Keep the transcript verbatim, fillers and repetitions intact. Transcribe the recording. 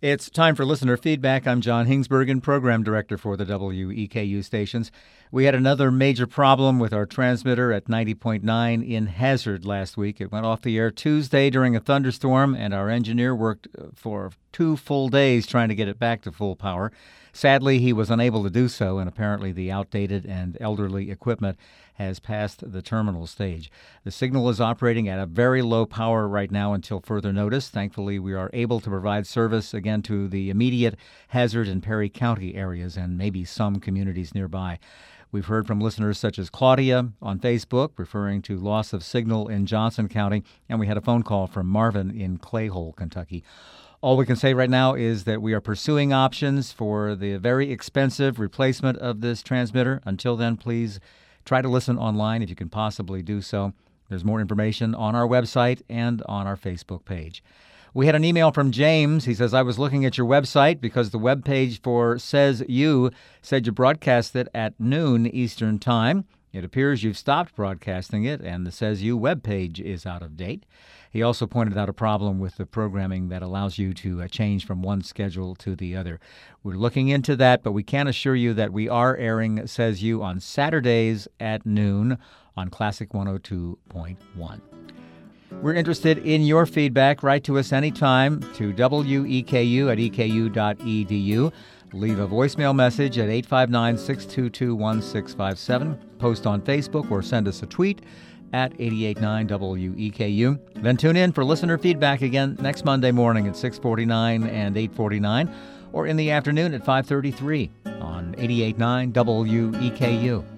It's time for listener feedback. I'm John Hingsbergen, Program Director for the W E K U stations. We had another major problem with our transmitter at ninety point nine in Hazard last week. It went off the air Tuesday during a thunderstorm, and our engineer worked for two full days trying to get it back to full power. Sadly, he was unable to do so, and apparently the outdated and elderly equipment has passed the terminal stage. The signal is operating at a very low power right now until further notice. Thankfully, we are able to provide service again to the immediate Hazard and Perry County areas and maybe some communities nearby. We've heard from listeners such as Claudia on Facebook referring to loss of signal in Johnson County, and we had a phone call from Marvin in Clayhole, Kentucky. All we can say right now is that we are pursuing options for the very expensive replacement of this transmitter. Until then, please try to listen online if you can possibly do so. There's more information on our website and on our Facebook page. We had an email from James. He says, I was looking at your website because the webpage for Says You said you broadcast it at noon Eastern Time. It appears you've stopped broadcasting it, and the Says You webpage is out of date. He also pointed out a problem with the programming that allows you to uh, change from one schedule to the other. We're looking into that, but we can assure you that we are airing Says You on Saturdays at noon on Classic one oh two point one. We're interested in your feedback. Write to us anytime to W E K U at E K U dot E D U. Leave a voicemail message at eight five nine, six two two, one six five seven. Post on Facebook or send us a tweet at eighty-eight point nine W E K U. Then tune in for listener feedback again next Monday morning at six forty-nine and eight forty-nine, or in the afternoon at five thirty-three on eighty-eight point nine W E K U.